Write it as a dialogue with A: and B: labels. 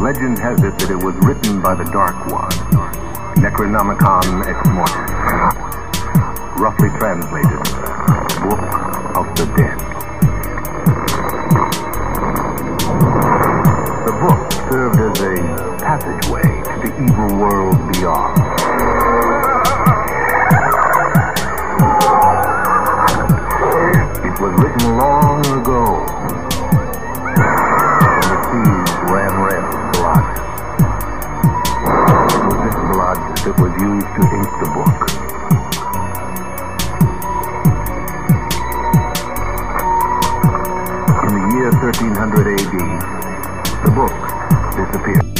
A: Legend has it that it was written by the Dark One, Necronomicon Ex Mortis, roughly translated, Book of the Dead. The book served as a passageway to the evil world beyond. It was written long ago, when the seas ran red with blood. It was this blood that was used to ink the book. In the year 1300 AD, the book disappeared.